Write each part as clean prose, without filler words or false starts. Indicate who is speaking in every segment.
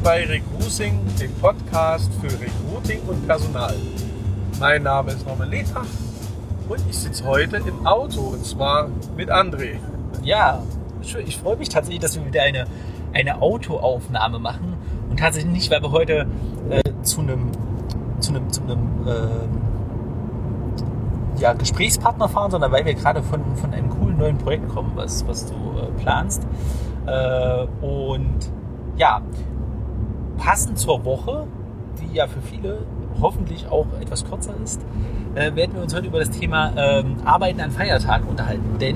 Speaker 1: bei Recruiting, dem Podcast für Recruiting und Personal. Mein Name ist Norman Letach und ich sitze heute im Auto und zwar mit André.
Speaker 2: Ja, ich freue mich tatsächlich, dass wir wieder eine Autoaufnahme machen und tatsächlich nicht, weil wir heute zu einem Gesprächspartner fahren, sondern weil wir gerade von einem coolen neuen Projekt kommen, was du planst. Und ja, passend zur Woche, die ja für viele hoffentlich auch etwas kürzer ist, werden wir uns heute über das Thema Arbeiten an Feiertagen unterhalten. Denn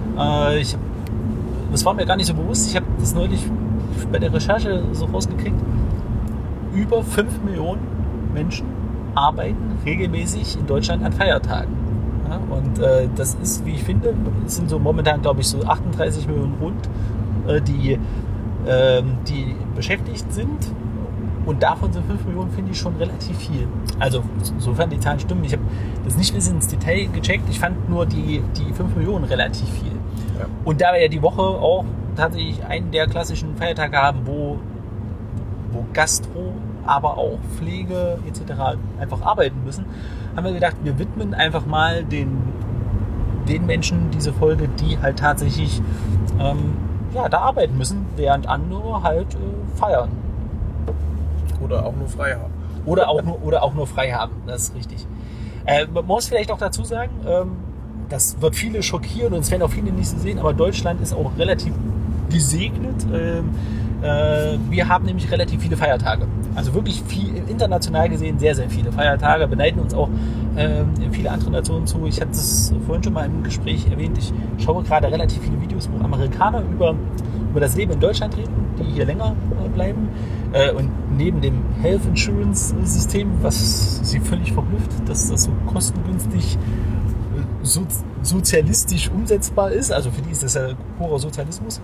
Speaker 2: das war mir gar nicht so bewusst, ich habe das neulich bei der Recherche so rausgekriegt, über 5 Millionen Menschen arbeiten regelmäßig in Deutschland an Feiertagen. Ja, und das ist, wie ich finde, es sind so momentan, glaube ich, so 38 Millionen rund, die beschäftigt sind. Und davon sind 5 Millionen, finde ich, schon relativ viel. Also, sofern die Zahlen stimmen. Ich habe das nicht bis ins Detail gecheckt. Ich fand nur die 5 Millionen relativ viel. Ja. Und da wir ja die Woche auch tatsächlich einen der klassischen Feiertage haben, wo Gastro, aber auch Pflege etc. einfach arbeiten müssen, haben wir gedacht, wir widmen einfach mal den Menschen diese Folge, die halt tatsächlich da arbeiten müssen, während andere halt feiern.
Speaker 1: Oder auch nur frei haben.
Speaker 2: Oder auch nur frei haben, das ist richtig. Man muss vielleicht auch dazu sagen, das wird viele schockieren und es werden auch viele nicht so sehen, aber Deutschland ist auch relativ gesegnet. Wir haben nämlich relativ viele Feiertage. Also wirklich viel, international gesehen sehr, sehr viele Feiertage. Beneiden uns auch viele andere Nationen zu. Ich hatte das vorhin schon mal im Gespräch erwähnt. Ich schaue gerade relativ viele Videos, wo Amerikaner über das Leben in Deutschland reden, die hier länger bleiben. Und neben dem Health Insurance System, was sie völlig verblüfft, dass das so kostengünstig sozialistisch umsetzbar ist, also für die ist das ja purer Sozialismus,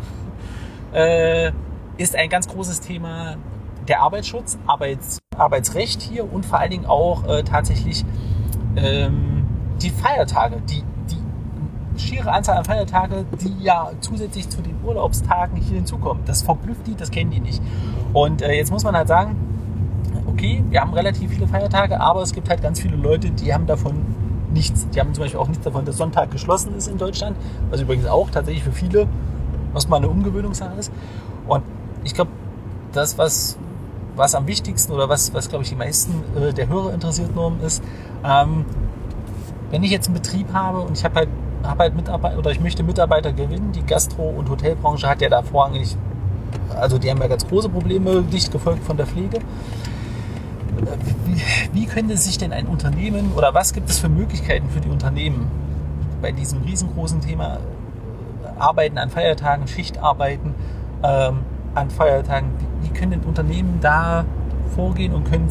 Speaker 2: ist ein ganz großes Thema der Arbeitsschutz, Arbeitsrecht hier und vor allen Dingen auch tatsächlich die Feiertage, die schiere Anzahl an Feiertage, die ja zusätzlich zu den Urlaubstagen hier hinzukommen. Das verblüfft die, das kennen die nicht. Und jetzt muss man halt sagen, okay, wir haben relativ viele Feiertage, aber es gibt halt ganz viele Leute, die haben davon nichts. Die haben zum Beispiel auch nichts davon, dass Sonntag geschlossen ist in Deutschland, was übrigens auch tatsächlich für viele, was mal eine Umgewöhnungssache ist. Und ich glaube, das, was am wichtigsten oder was glaube ich die meisten der Hörer interessiert, Norm, ist, wenn ich jetzt einen Betrieb habe und ich habe halt Mitarbeiter oder ich möchte Mitarbeiter gewinnen, die Gastro- und Hotelbranche hat ja da vorrangig, also die haben ja ganz große Probleme, dicht gefolgt von der Pflege. Wie könnte sich denn ein Unternehmen oder was gibt es für Möglichkeiten für die Unternehmen bei diesem riesengroßen Thema Arbeiten an Feiertagen, Schichtarbeiten an Feiertagen, wie können denn Unternehmen da vorgehen und können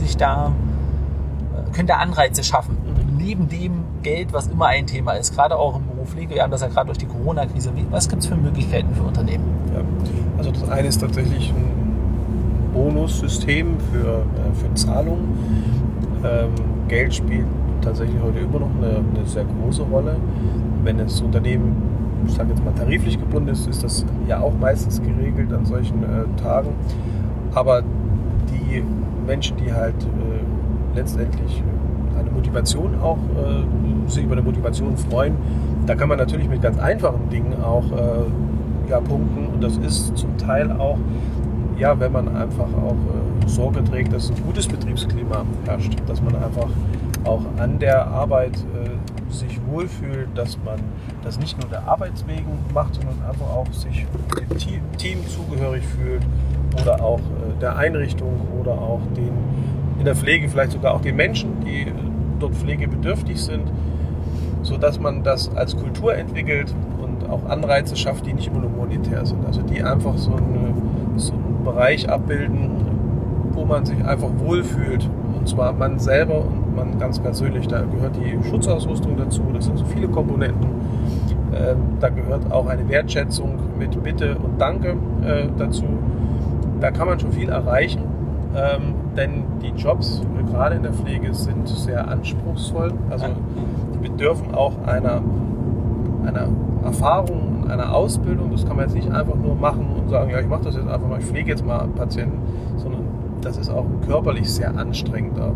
Speaker 2: da Anreize schaffen? Neben dem Geld, was immer ein Thema ist, gerade auch im Beruf Pflege, wir haben das ja gerade durch die Corona-Krise, was gibt es für Möglichkeiten für Unternehmen?
Speaker 1: Ja, also das eine ist tatsächlich ein Bonussystem für Zahlungen. Geld spielt tatsächlich heute immer noch eine sehr große Rolle. Wenn das Unternehmen, ich sage jetzt mal tariflich gebunden ist das ja auch meistens geregelt an solchen Tagen. Aber die Menschen, die halt letztendlich eine Motivation auch, sich über eine Motivation freuen, da kann man natürlich mit ganz einfachen Dingen auch punkten. Und das ist zum Teil auch, wenn man einfach auch Sorge trägt, dass ein gutes Betriebsklima herrscht, dass man einfach auch an der Arbeit sich wohlfühlt, dass man das nicht nur der Arbeit wegen macht, sondern einfach auch sich dem Team zugehörig fühlt oder auch der Einrichtung oder auch in der Pflege vielleicht sogar auch den Menschen, die dort pflegebedürftig sind, sodass man das als Kultur entwickelt und auch Anreize schafft, die nicht immer nur monetär sind. Also die einfach so einen Bereich abbilden, wo man sich einfach wohlfühlt. Und zwar man selber und man ganz persönlich. Da gehört die Schutzausrüstung dazu, das sind so viele Komponenten. Da gehört auch eine Wertschätzung mit Bitte und Danke dazu. Da kann man schon viel erreichen. Denn die Jobs, gerade in der Pflege, sind sehr anspruchsvoll. Also die bedürfen auch einer Erfahrung, einer Ausbildung. Das kann man jetzt nicht einfach nur machen und sagen, ja, ich mache das jetzt einfach mal, ich pflege jetzt mal Patienten, sondern das ist auch ein körperlich sehr anstrengender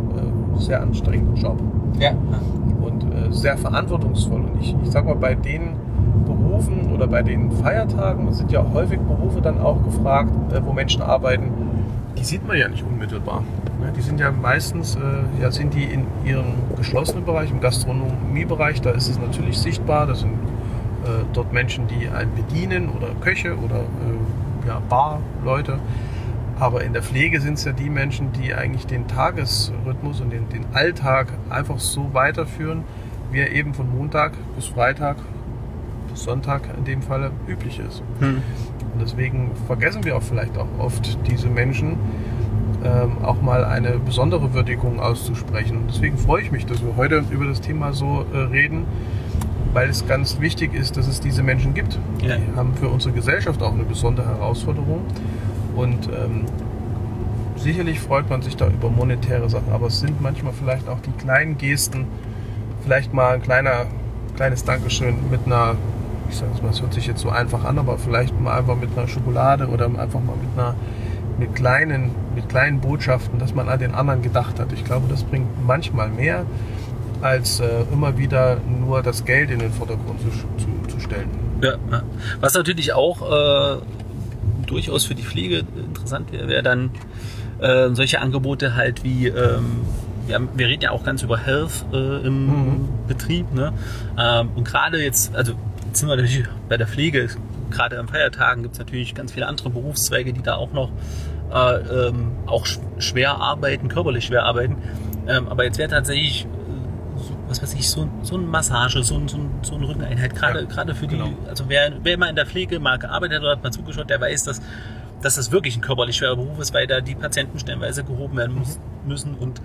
Speaker 1: Job.
Speaker 2: Ja.
Speaker 1: Und sehr verantwortungsvoll. Und ich sag mal, bei den Berufen oder bei den Feiertagen sind ja häufig Berufe dann auch gefragt, wo Menschen arbeiten, die sieht man ja nicht unmittelbar. Die sind ja meistens sind die in ihrem geschlossenen Bereich, im Gastronomiebereich, da ist es natürlich sichtbar, das sind dort Menschen, die einen bedienen oder Köche oder Barleute. Aber in der Pflege sind es ja die Menschen, die eigentlich den Tagesrhythmus und den Alltag einfach so weiterführen, wie er eben von Montag bis Freitag bis Sonntag in dem Fall üblich ist. Und deswegen vergessen wir auch vielleicht auch oft diese Menschen, auch mal eine besondere Würdigung auszusprechen. Und deswegen freue ich mich, dass wir heute über das Thema so reden, weil es ganz wichtig ist, dass es diese Menschen gibt.
Speaker 2: Ja.
Speaker 1: Die haben für unsere Gesellschaft auch eine besondere Herausforderung. Und sicherlich freut man sich da über monetäre Sachen, aber es sind manchmal vielleicht auch die kleinen Gesten, vielleicht mal ein kleines Dankeschön mit einer, ich sage es mal, es hört sich jetzt so einfach an, aber vielleicht mal einfach mit einer Schokolade oder einfach mal mit kleinen Botschaften, dass man an den anderen gedacht hat. Ich glaube, das bringt manchmal mehr, als immer wieder nur das Geld in den Vordergrund zu stellen.
Speaker 2: Ja. Was natürlich auch durchaus für die Pflege interessant wäre dann solche Angebote halt wie, wir reden ja auch ganz über Health im Betrieb, ne? Und gerade jetzt sind wir natürlich bei der Pflege, gerade an Feiertagen gibt es natürlich ganz viele andere Berufszweige, die da auch noch auch schwer arbeiten, körperlich schwer arbeiten. Aber jetzt wäre tatsächlich so eine Massage, so eine Rückeneinheit, gerade für die, genau. Also wer mal in der Pflege mal gearbeitet hat oder hat mal zugeschaut, der weiß, dass das wirklich ein körperlich schwerer Beruf ist, weil da die Patienten stellenweise gehoben werden müssen und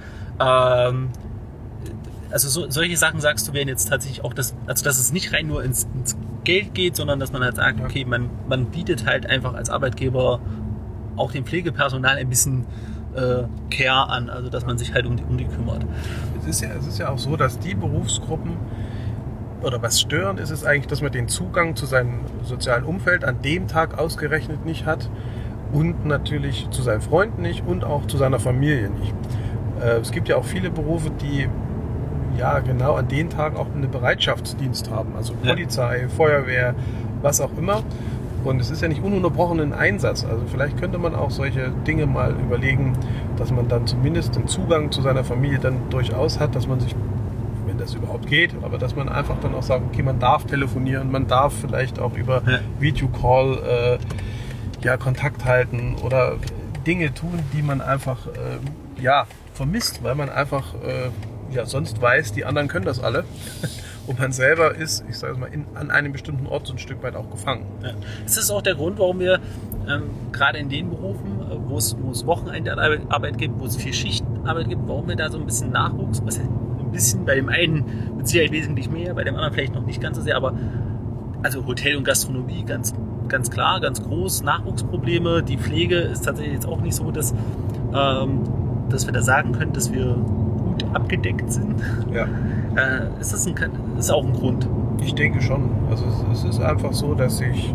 Speaker 2: solche Sachen, sagst du, wären jetzt tatsächlich auch dass es nicht rein nur ins Geld geht, sondern dass man halt sagt, okay, man bietet halt einfach als Arbeitgeber auch dem Pflegepersonal ein bisschen Care an, also dass man sich halt um die kümmert.
Speaker 1: Es ist ja auch so, dass die Berufsgruppen, oder was störend ist, ist eigentlich, dass man den Zugang zu seinem sozialen Umfeld an dem Tag ausgerechnet nicht hat und natürlich zu seinen Freunden nicht und auch zu seiner Familie nicht. Es gibt ja auch viele Berufe, die ja genau an den Tagen auch einen Bereitschaftsdienst haben, also Polizei, Feuerwehr, was auch immer. Und es ist ja nicht ununterbrochenen Einsatz. Also vielleicht könnte man auch solche Dinge mal überlegen, dass man dann zumindest den Zugang zu seiner Familie dann durchaus hat, dass man sich, wenn das überhaupt geht, aber dass man einfach dann auch sagt, okay, man darf telefonieren, man darf vielleicht auch über Videocall Kontakt halten oder Dinge tun, die man einfach vermisst, weil man einfach sonst weiß, die anderen können das alle. Und man selber ist, ich sage es mal, an einem bestimmten Ort so ein Stück weit auch gefangen. Ja.
Speaker 2: Ist das auch der Grund, warum wir gerade in den Berufen, wo es Wochenendarbeit gibt, wo es viel Schichtarbeit gibt, warum wir da so ein bisschen Nachwuchs, was ein bisschen bei dem einen mit Sicherheit wesentlich mehr, bei dem anderen vielleicht noch nicht ganz so sehr, aber also Hotel und Gastronomie ganz klar, ganz groß, Nachwuchsprobleme. Die Pflege ist tatsächlich jetzt auch nicht so, dass wir da sagen können, dass wir gut abgedeckt sind.
Speaker 1: Ja.
Speaker 2: Ist auch ein Grund?
Speaker 1: Ich denke schon. Also es ist einfach so, dass ich,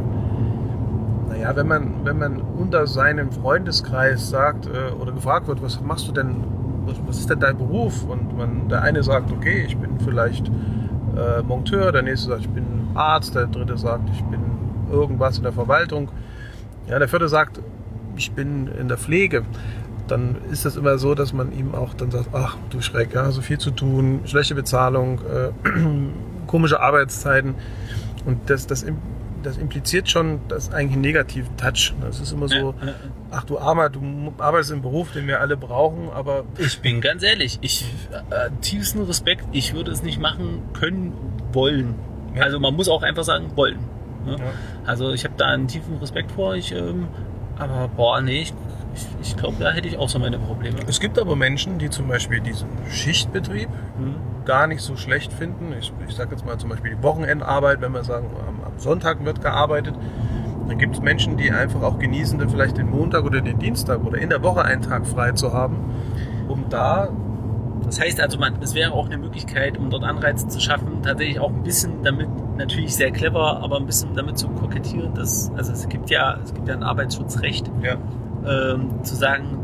Speaker 1: wenn man unter seinem Freundeskreis sagt oder gefragt wird, was machst du denn, was ist denn dein Beruf? Und der eine sagt, okay, ich bin vielleicht Monteur, der nächste sagt, ich bin Arzt, der dritte sagt, ich bin irgendwas in der Verwaltung. Ja, der vierte sagt, ich bin in der Pflege. Dann ist das immer so, dass man ihm auch dann sagt, ach du Schreck, ja, so viel zu tun, schlechte Bezahlung, komische Arbeitszeiten. Und das impliziert schon das eigentlich einen negativen Touch. Das ist immer so, ach du Armer, du arbeitest im Beruf, den wir alle brauchen, aber...
Speaker 2: Ich bin ganz ehrlich, tiefsten Respekt, ich würde es nicht machen können, wollen. Ja. Also man muss auch einfach sagen, wollen. Ne? Ja. Also ich habe da einen tiefen Respekt vor, aber ich glaube, da hätte ich auch so meine Probleme.
Speaker 1: Es gibt aber Menschen, die zum Beispiel diesen Schichtbetrieb gar nicht so schlecht finden. Ich sage jetzt mal zum Beispiel die Wochenendarbeit, wenn wir sagen, am Sonntag wird gearbeitet. Dann gibt es Menschen, die einfach auch genießen, dann vielleicht den Montag oder den Dienstag oder in der Woche einen Tag frei zu haben, um da...
Speaker 2: Das heißt also, es wäre auch eine Möglichkeit, um dort Anreize zu schaffen, tatsächlich auch ein bisschen damit, natürlich sehr clever, aber ein bisschen damit zu kokettieren, dass, also es gibt ja ein Arbeitsschutzrecht, zu sagen, du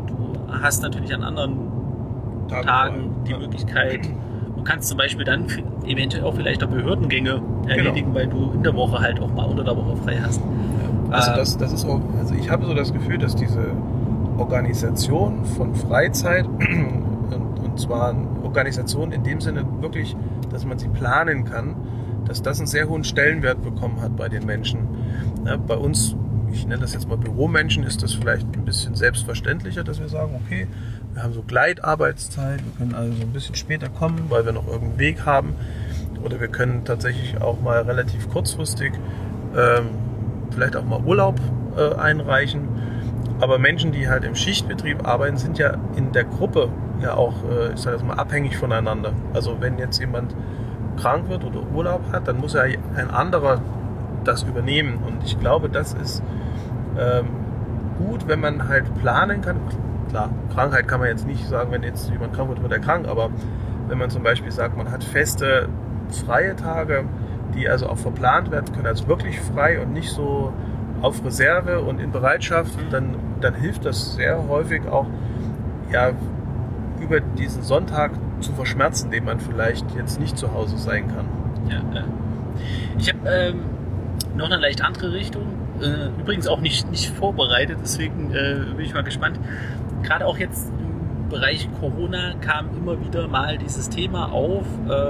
Speaker 2: hast natürlich an anderen Tagen die Möglichkeit und kannst zum Beispiel dann eventuell auch vielleicht auch Behördengänge erledigen, weil du in der Woche halt auch mal unter der Woche frei hast.
Speaker 1: Also das ist auch, also ich habe so das Gefühl, dass diese Organisation von Freizeit und zwar eine Organisation in dem Sinne wirklich, dass man sie planen kann, dass das einen sehr hohen Stellenwert bekommen hat bei den Menschen. Ja, bei uns, ich nenne das jetzt mal Büromenschen, ist das vielleicht ein bisschen selbstverständlicher, dass wir sagen, okay, wir haben so Gleitarbeitszeit, wir können also so ein bisschen später kommen, weil wir noch irgendeinen Weg haben, oder wir können tatsächlich auch mal relativ kurzfristig vielleicht auch mal Urlaub einreichen. Aber Menschen, die halt im Schichtbetrieb arbeiten, sind ja in der Gruppe ja auch, ich sage jetzt mal, abhängig voneinander. Also wenn jetzt jemand krank wird oder Urlaub hat, dann muss ja ein anderer das übernehmen. Und ich glaube, das ist gut, wenn man halt planen kann. Klar, Krankheit kann man jetzt nicht sagen, wenn jetzt jemand krank wird er krank, aber wenn man zum Beispiel sagt, man hat feste freie Tage, die also auch verplant werden können, also wirklich frei und nicht so auf Reserve und in Bereitschaft, dann hilft das sehr häufig auch, ja, über diesen Sonntag zu verschmerzen, den man vielleicht jetzt nicht zu Hause sein kann.
Speaker 2: Ja. Ich habe noch eine leicht andere Richtung, übrigens auch nicht vorbereitet, deswegen bin ich mal gespannt. Gerade auch jetzt im Bereich Corona kam immer wieder mal dieses Thema auf,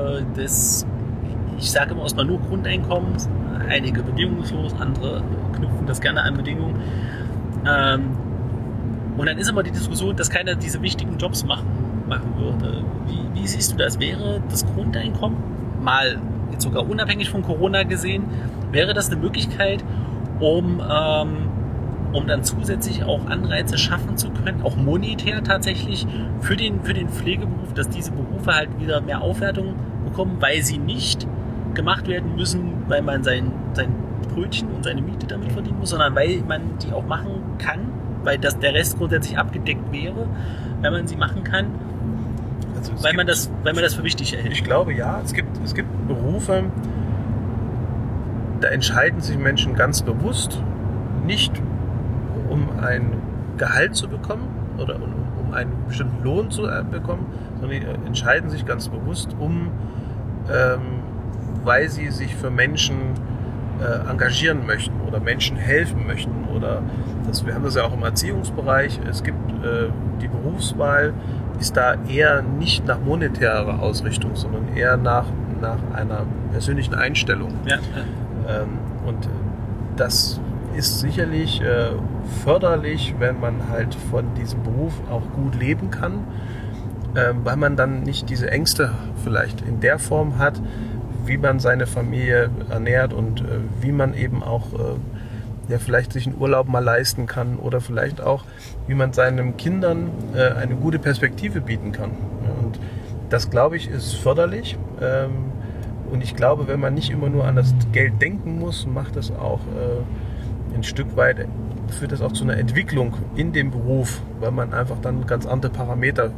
Speaker 2: ich sage immer erstmal nur Grundeinkommens, einige bedingungslos, andere knüpfen das gerne an Bedingungen. Und dann ist immer die Diskussion, dass keiner diese wichtigen Jobs machen würde. Wie siehst du das? Wäre das Grundeinkommen, mal jetzt sogar unabhängig von Corona gesehen, wäre das eine Möglichkeit, um dann zusätzlich auch Anreize schaffen zu können, auch monetär tatsächlich für den Pflegeberuf, dass diese Berufe halt wieder mehr Aufwertung bekommen, weil sie nicht gemacht werden müssen, weil man sein Brötchen und seine Miete damit verdienen muss, sondern weil man die auch machen kann, weil der Rest grundsätzlich abgedeckt wäre, wenn man sie machen kann, also weil man das für wichtig erhält.
Speaker 1: Ich glaube, ja, es gibt Berufe, da entscheiden sich Menschen ganz bewusst nicht, um ein Gehalt zu bekommen oder um einen bestimmten Lohn zu bekommen, sondern die entscheiden sich ganz bewusst, weil sie sich für Menschen engagieren möchten oder Menschen helfen möchten. Oder wir haben das ja auch im Erziehungsbereich. Es gibt die Berufswahl, ist da eher nicht nach monetärer Ausrichtung, sondern eher nach einer persönlichen Einstellung.
Speaker 2: Ja.
Speaker 1: Und das ist sicherlich förderlich, wenn man halt von diesem Beruf auch gut leben kann, weil man dann nicht diese Ängste vielleicht in der Form hat, wie man seine Familie ernährt und wie man eben auch vielleicht sich einen Urlaub mal leisten kann oder vielleicht auch, wie man seinen Kindern eine gute Perspektive bieten kann. Und das, glaube ich, ist förderlich. Und ich glaube, wenn man nicht immer nur an das Geld denken muss, macht das auch ein Stück weit, führt das auch zu einer Entwicklung in dem Beruf, weil man einfach dann ganz andere Parameter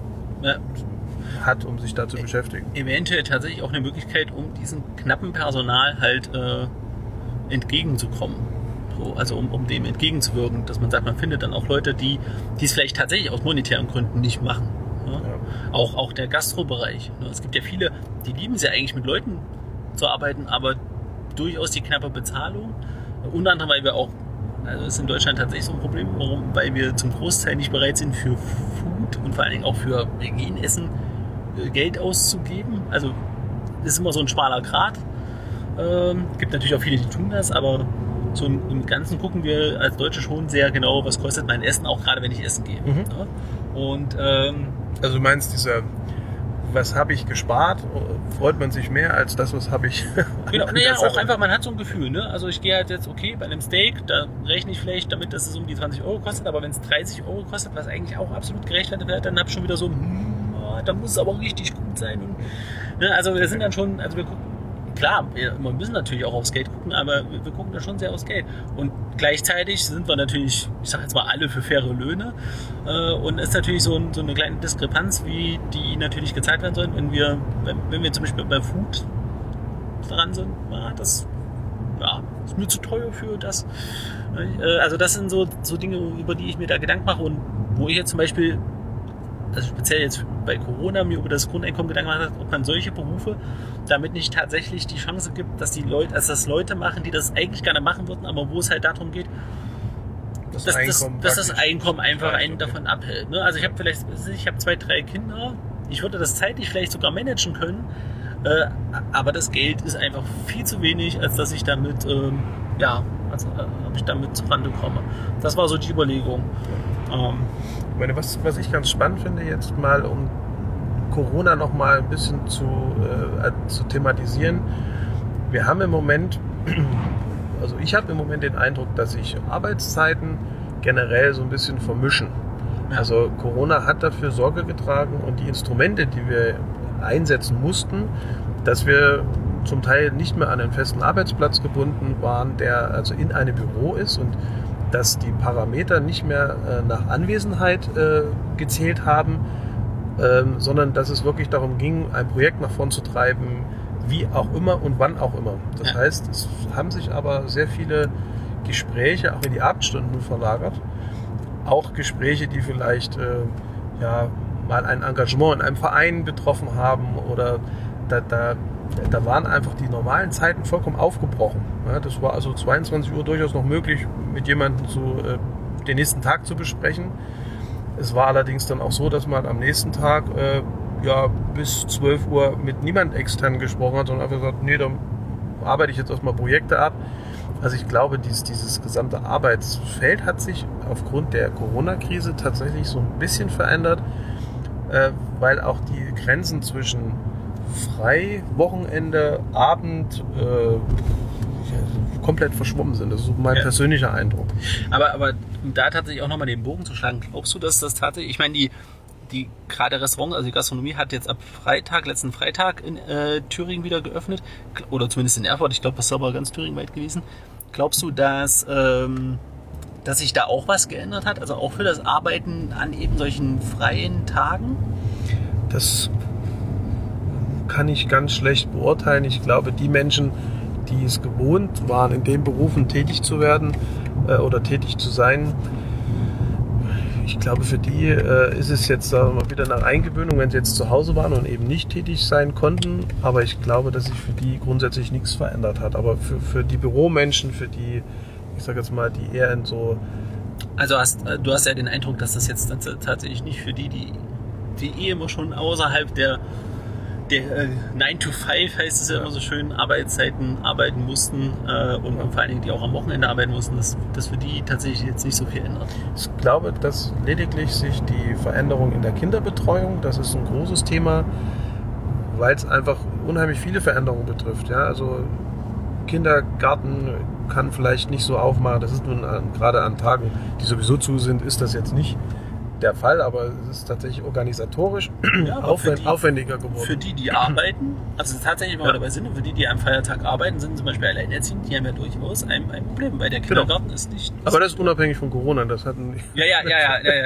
Speaker 1: hat, um sich da zu beschäftigen.
Speaker 2: Eventuell tatsächlich auch eine Möglichkeit, um diesem knappen Personal halt entgegenzukommen. So, also um dem entgegenzuwirken, dass man sagt, man findet dann auch Leute, die es vielleicht tatsächlich aus monetären Gründen nicht machen. Ja? Ja. Auch der Gastrobereich. Ne? Es gibt ja viele, die lieben es ja eigentlich mit Leuten zu arbeiten, aber durchaus die knappe Bezahlung. Unter anderem, weil wir auch, also ist in Deutschland tatsächlich so ein Problem, weil wir zum Großteil nicht bereit sind, für Food und vor allen Dingen auch für Hygienessen Geld auszugeben. Also ist immer so ein schmaler Grat. Gibt natürlich auch viele, die tun das, aber so im Ganzen gucken wir als Deutsche schon sehr genau, was kostet mein Essen, auch gerade wenn ich essen gehe.
Speaker 1: Mhm.
Speaker 2: Ja? Und
Speaker 1: also du meinst was habe ich gespart, freut man sich mehr als das, was habe ich.
Speaker 2: Genau, naja, auch einfach, man hat so ein Gefühl, ne? Also ich gehe halt jetzt, okay, bei einem Steak, da rechne ich vielleicht damit, dass es um die 20 Euro kostet, aber wenn es 30 Euro kostet, was eigentlich auch absolut gerechtfertigt wird, dann habe ich schon wieder so, da muss es aber richtig gut sein. Und, ne? Also wir sind dann schon, also wir gucken, klar, wir müssen natürlich auch aufs Geld gucken, aber wir gucken da schon sehr aufs Geld. Und gleichzeitig sind wir natürlich, ich sage jetzt mal, alle für faire Löhne. Und es ist natürlich so eine kleine Diskrepanz, wie die natürlich gezahlt werden sollen. Wenn wir zum Beispiel bei Food dran sind, das ist mir zu teuer für das. Also das sind so Dinge, über die ich mir da Gedanken mache und wo ich jetzt zum Beispiel also speziell jetzt bei Corona, mir über das Grundeinkommen Gedanken gemacht habe, ob man solche Berufe damit nicht tatsächlich die Chance gibt, dass das Leute machen, die das eigentlich gerne machen würden, aber wo es halt darum geht, dass das Einkommen einfach einen davon abhält. Ne? Also ich habe 2, 3 Kinder, ich würde das zeitlich vielleicht sogar managen können, aber das Geld ist einfach viel zu wenig, als dass ich damit, ob ich damit zurande komme. Das war so die Überlegung.
Speaker 1: Ich meine, was ich ganz spannend finde, jetzt mal um Corona noch mal ein bisschen zu thematisieren. Wir haben im Moment, also ich habe im Moment den Eindruck, dass sich Arbeitszeiten generell so ein bisschen vermischen.
Speaker 2: Ja.
Speaker 1: Also Corona hat dafür Sorge getragen und die Instrumente, die wir einsetzen mussten, dass wir zum Teil nicht mehr an einen festen Arbeitsplatz gebunden waren, der also in einem Büro ist und dass die Parameter nicht mehr nach Anwesenheit gezählt haben, sondern dass es wirklich darum ging, ein Projekt nach vorn zu treiben, wie auch immer und wann auch immer. Das heißt, es haben sich aber sehr viele Gespräche auch in die Abendstunden verlagert. Auch Gespräche, die vielleicht mal ein Engagement in einem Verein betroffen haben oder da waren einfach die normalen Zeiten vollkommen aufgebrochen. Ja, das war also 22 Uhr durchaus noch möglich, mit jemandem den nächsten Tag zu besprechen. Es war allerdings dann auch so, dass man am nächsten Tag bis 12 Uhr mit niemand extern gesprochen hat, sondern einfach gesagt, nee, dann arbeite ich jetzt erstmal Projekte ab. Also ich glaube, dieses gesamte Arbeitsfeld hat sich aufgrund der Corona-Krise tatsächlich so ein bisschen verändert, weil auch die Grenzen zwischen frei, Wochenende, Abend komplett verschwommen sind. Das ist so mein persönlicher Eindruck.
Speaker 2: Aber da tatsächlich auch nochmal den Bogen zu schlagen, glaubst du, dass das tatsächlich, ich meine, die gerade Restaurants, also die Gastronomie hat jetzt ab letzten Freitag in Thüringen wieder geöffnet, oder zumindest in Erfurt, ich glaube, das ist aber ganz Thüringen weit gewesen. Glaubst du, dass sich da auch was geändert hat, also auch für das Arbeiten an eben solchen freien Tagen?
Speaker 1: Das kann ich ganz schlecht beurteilen. Ich glaube, die Menschen, die es gewohnt waren, in den Berufen tätig zu werden oder tätig zu sein, ich glaube, für die ist es jetzt wieder eine Eingewöhnung, wenn sie jetzt zu Hause waren und eben nicht tätig sein konnten. Aber ich glaube, dass sich für die grundsätzlich nichts verändert hat. Aber für die Büromenschen, für die, ich sage jetzt mal, die eher in so...
Speaker 2: Also du hast ja den Eindruck, dass das jetzt tatsächlich nicht für die immer schon außerhalb der 9 to 5 heißt es ja immer so schön, Arbeitszeiten arbeiten mussten und vor allen Dingen die auch am Wochenende arbeiten mussten, dass für die tatsächlich jetzt nicht so viel ändert.
Speaker 1: Ich glaube, dass lediglich sich die Veränderung in der Kinderbetreuung, das ist ein großes Thema, weil es einfach unheimlich viele Veränderungen betrifft. Ja? Also Kindergarten kann vielleicht nicht so aufmachen, das ist nun gerade an Tagen, die sowieso zu sind, ist das jetzt nicht der Fall, aber es ist tatsächlich organisatorisch aufwendiger geworden.
Speaker 2: Für die arbeiten, also tatsächlich, wenn wir dabei sind, für die am Feiertag arbeiten, sind zum Beispiel alleinerziehend, die haben ja durchaus ein Problem, weil der Kindergarten ist nicht...
Speaker 1: Aber das ist unabhängig von Corona, das hatten...
Speaker 2: Ja.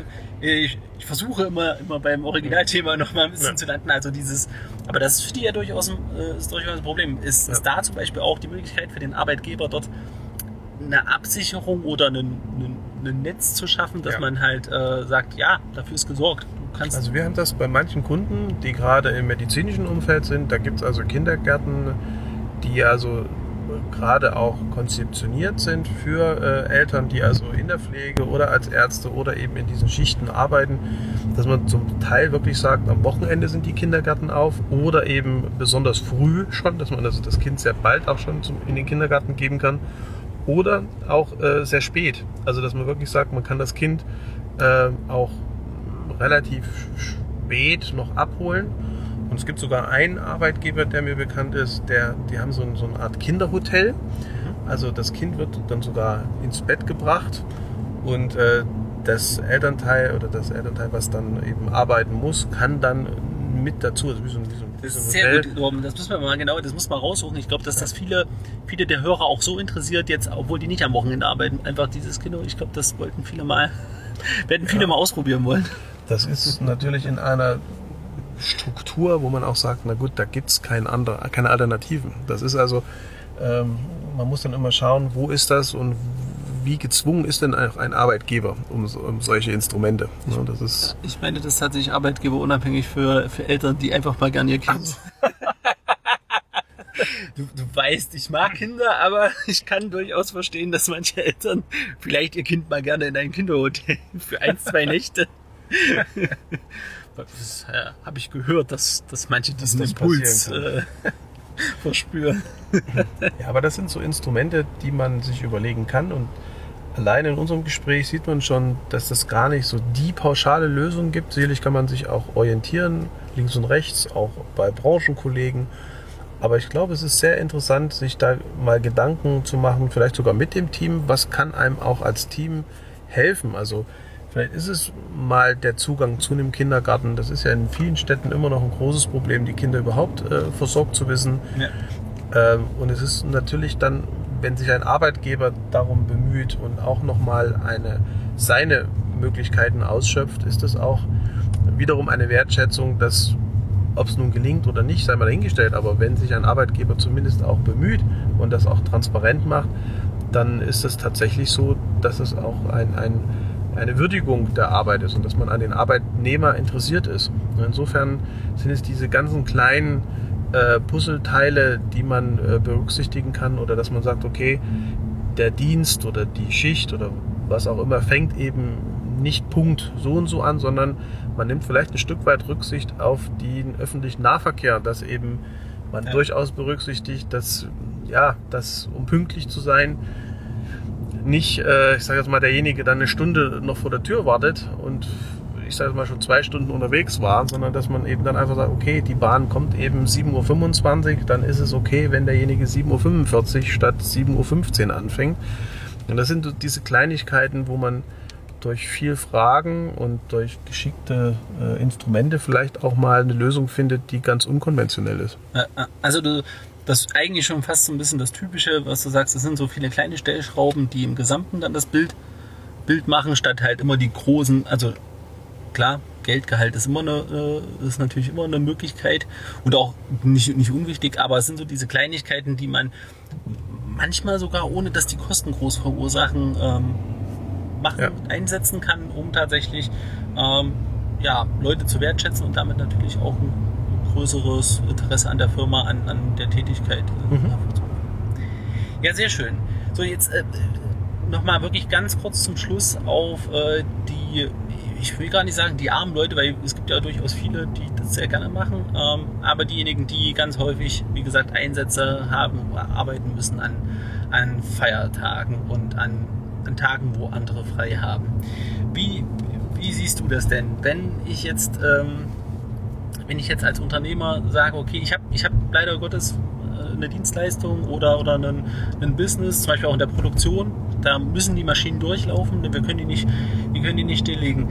Speaker 2: Ich versuche immer beim Originalthema noch mal ein bisschen zu landen, also aber das ist für die ja durchaus ein Problem. Ist da zum Beispiel auch die Möglichkeit für den Arbeitgeber dort eine Absicherung oder ein Netz zu schaffen, dass man halt sagt, ja, dafür ist gesorgt.
Speaker 1: Also wir haben das bei manchen Kunden, die gerade im medizinischen Umfeld sind, da gibt es also Kindergärten, die also gerade auch konzeptioniert sind für Eltern, die also in der Pflege oder als Ärzte oder eben in diesen Schichten arbeiten, dass man zum Teil wirklich sagt, am Wochenende sind die Kindergärten auf oder eben besonders früh schon, dass man also das Kind sehr bald auch schon in den Kindergarten geben kann. Oder auch sehr spät. Also dass man wirklich sagt, man kann das Kind auch relativ spät noch abholen. Und es gibt sogar einen Arbeitgeber, der mir bekannt ist, die haben so eine Art Kinderhotel. Also das Kind wird dann sogar ins Bett gebracht und das Elternteil, was dann eben arbeiten muss, kann dann mit dazu. Also wie so ein
Speaker 2: sehr gut, das müssen wir mal das muss man raussuchen. Ich glaube, dass das viele der Hörer auch so interessiert jetzt, obwohl die nicht am Wochenende arbeiten, einfach dieses Kino. Ich glaube, das werden viele mal ausprobieren wollen.
Speaker 1: Das ist natürlich in einer Struktur, wo man auch sagt, na gut, da gibt es keine Alternativen. Das ist also, man muss dann immer schauen, wo ist das und wie gezwungen ist denn auch ein Arbeitgeber um solche Instrumente? Ne, das ist
Speaker 2: ich meine, das ist tatsächlich arbeitgeberunabhängig für Eltern, die einfach mal gerne ihr Kind... Du weißt, ich mag Kinder, aber ich kann durchaus verstehen, dass manche Eltern vielleicht ihr Kind mal gerne in ein Kinderhotel für 1-2 Nächte. Das habe ich gehört, dass manche diesen Impuls verspüren.
Speaker 1: Ja, aber das sind so Instrumente, die man sich überlegen kann. Und allein in unserem Gespräch sieht man schon, dass es gar nicht so die pauschale Lösung gibt. Sicherlich kann man sich auch orientieren, links und rechts, auch bei Branchenkollegen. Aber ich glaube, es ist sehr interessant, sich da mal Gedanken zu machen, vielleicht sogar mit dem Team, was kann einem auch als Team helfen. Also vielleicht ist es mal der Zugang zu einem Kindergarten. Das ist ja in vielen Städten immer noch ein großes Problem, die Kinder überhaupt versorgt zu wissen. Ja. Und es ist natürlich dann, wenn sich ein Arbeitgeber darum bemüht und auch nochmal seine Möglichkeiten ausschöpft, ist das auch wiederum eine Wertschätzung, dass, ob es nun gelingt oder nicht, sei mal dahingestellt, aber wenn sich ein Arbeitgeber zumindest auch bemüht und das auch transparent macht, dann ist es tatsächlich so, dass es auch eine Würdigung der Arbeit ist und dass man an den Arbeitnehmer interessiert ist. Und insofern sind es diese ganzen kleinen Puzzleteile, die man berücksichtigen kann, oder dass man sagt, okay, der Dienst oder die Schicht oder was auch immer fängt eben nicht Punkt so und so an, sondern man nimmt vielleicht ein Stück weit Rücksicht auf den öffentlichen Nahverkehr, dass eben man durchaus berücksichtigt, dass um pünktlich zu sein, nicht, ich sage jetzt mal, derjenige dann eine Stunde noch vor der Tür wartet und ich sage jetzt mal schon 2 Stunden unterwegs war, sondern dass man eben dann einfach sagt, okay, die Bahn kommt eben 7.25 Uhr, dann ist es okay, wenn derjenige 7.45 Uhr statt 7.15 Uhr anfängt. Und das sind diese Kleinigkeiten, wo man durch viel Fragen und durch geschickte Instrumente vielleicht auch mal eine Lösung findet, die ganz unkonventionell ist.
Speaker 2: Also das ist eigentlich schon fast so ein bisschen das Typische, was du sagst, es sind so viele kleine Stellschrauben, die im Gesamten dann das Bild machen, statt halt immer die großen, also klar, Geldgehalt ist natürlich immer eine Möglichkeit und auch nicht unwichtig, aber es sind so diese Kleinigkeiten, die man manchmal sogar, ohne dass die Kosten groß verursachen, einsetzen kann, um tatsächlich Leute zu wertschätzen und damit natürlich auch ein größeres Interesse an der Firma, an der Tätigkeit hervorzurufen. Ja, sehr schön. So, jetzt nochmal wirklich ganz kurz zum Schluss auf ich will gar nicht sagen die armen Leute, weil es gibt ja durchaus viele, die das sehr gerne machen, aber diejenigen, die ganz häufig, wie gesagt, Einsätze haben, arbeiten müssen an Feiertagen und an Tagen, wo andere frei haben. Wie siehst du das denn, wenn ich jetzt als Unternehmer sage, okay, ich hab leider Gottes eine Dienstleistung oder ein Business, zum Beispiel auch in der Produktion, da müssen die Maschinen durchlaufen, denn wir können die nicht stilllegen.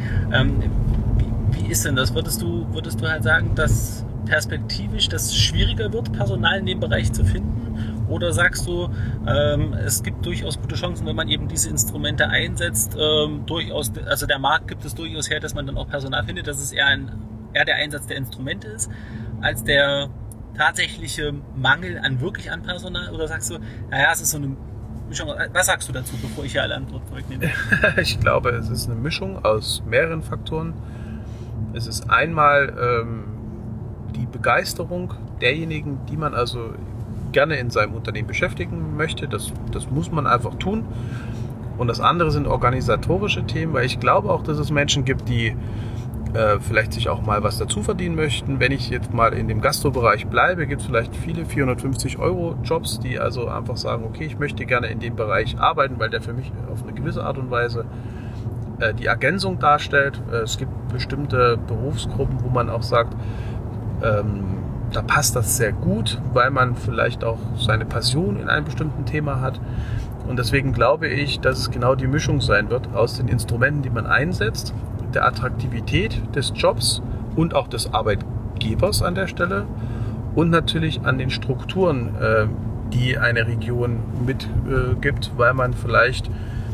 Speaker 2: Wie ist denn das? Würdest du halt sagen, dass perspektivisch das schwieriger wird, Personal in dem Bereich zu finden? Oder sagst du, es gibt durchaus gute Chancen, wenn man eben diese Instrumente einsetzt, also der Markt gibt es durchaus her, dass man dann auch Personal findet, dass es eher der Einsatz der Instrumente ist, als der tatsächliche Mangel an Personal? Oder sagst du, naja, es ist so eine Mischung? Was sagst du dazu, bevor ich hier alle Antworten vorwegnehme?
Speaker 1: Ich glaube, es ist eine Mischung aus mehreren Faktoren. Es ist einmal die Begeisterung derjenigen, die man also gerne in seinem Unternehmen beschäftigen möchte. Das muss man einfach tun. Und das andere sind organisatorische Themen, weil ich glaube auch, dass es Menschen gibt, die vielleicht sich auch mal was dazu verdienen möchten. Wenn ich jetzt mal in dem Gastrobereich bleibe, gibt es vielleicht viele 450-Euro-Jobs, die also einfach sagen, okay, ich möchte gerne in dem Bereich arbeiten, weil der für mich auf eine gewisse Art und Weise die Ergänzung darstellt. Es gibt bestimmte Berufsgruppen, wo man auch sagt, da passt das sehr gut, weil man vielleicht auch seine Passion in einem bestimmten Thema hat. Und deswegen glaube ich, dass es genau die Mischung sein wird aus den Instrumenten, die man einsetzt, der Attraktivität des Jobs und auch des Arbeitgebers an der Stelle und natürlich an den Strukturen, die eine Region mitgibt, weil man vielleicht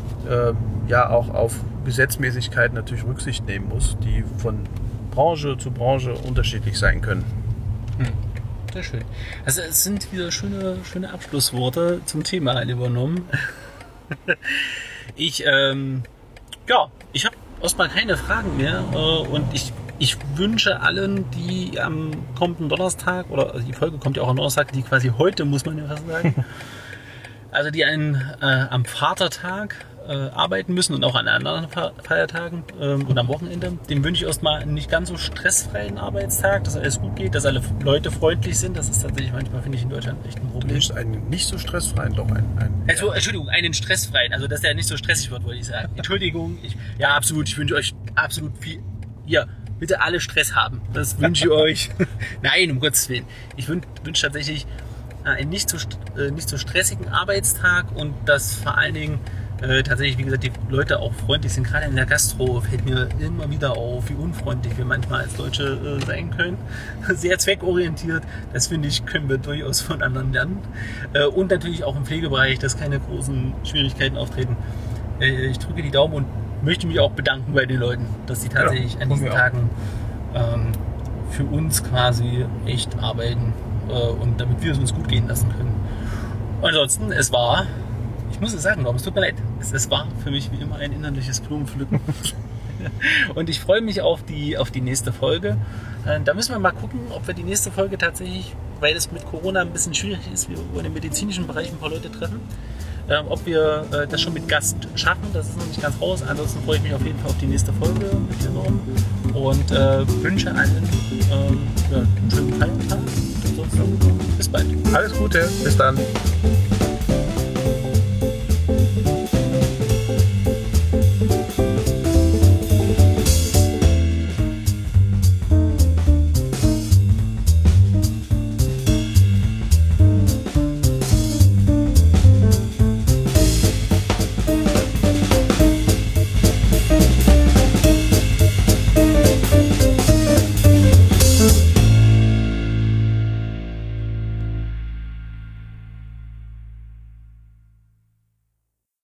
Speaker 1: auch auf Gesetzmäßigkeiten natürlich Rücksicht nehmen muss, die von Branche zu Branche unterschiedlich sein können.
Speaker 2: Sehr schön. Also es sind wieder schöne Abschlussworte zum Thema übernommen. Ich habe erstmal keine Fragen mehr und ich wünsche allen, die am kommenden Donnerstag, oder die Folge kommt ja auch am Donnerstag, die quasi heute, muss man ja fast sagen, also die am Vatertag arbeiten müssen und auch an anderen Feiertagen und am Wochenende, dem wünsche ich erstmal einen nicht ganz so stressfreien Arbeitstag, dass alles gut geht, dass alle Leute freundlich sind. Das ist tatsächlich manchmal, finde ich, in Deutschland echt ein Problem.
Speaker 1: Einen nicht so stressfreien, doch
Speaker 2: Also, Entschuldigung, einen stressfreien, also dass der nicht so stressig wird, wollte ich sagen. Entschuldigung, ja absolut, ich wünsche euch absolut viel, ja, bitte alle Stress haben, das wünsche ich euch. Nein, um Gottes Willen. Ich wünsche tatsächlich einen nicht so stressigen Arbeitstag und dass vor allen Dingen tatsächlich, wie gesagt, die Leute auch freundlich sind. Gerade in der Gastro fällt mir immer wieder auf, wie unfreundlich wir manchmal als Deutsche sein können. Sehr zweckorientiert. Das finde ich, können wir durchaus von anderen lernen. Und natürlich auch im Pflegebereich, dass keine großen Schwierigkeiten auftreten. Ich drücke die Daumen und möchte mich auch bedanken bei den Leuten, dass sie tatsächlich an diesen Tagen für uns quasi echt arbeiten und damit wir es uns gut gehen lassen können. Ansonsten, ich muss es sagen, Norm, es tut mir leid. Es war für mich wie immer ein innerliches Blumenpflücken. Und ich freue mich auf die nächste Folge. Da müssen wir mal gucken, ob wir die nächste Folge tatsächlich, weil es mit Corona ein bisschen schwierig ist, wir wollen im medizinischen Bereich ein paar Leute treffen, ob wir das schon mit Gast schaffen. Das ist noch nicht ganz raus. Ansonsten freue ich mich auf jeden Fall auf die nächste Folge mit dir, Norm. Und wünsche allen einen schönen Feiertag. Ansonsten bis bald.
Speaker 1: Alles Gute, bis dann.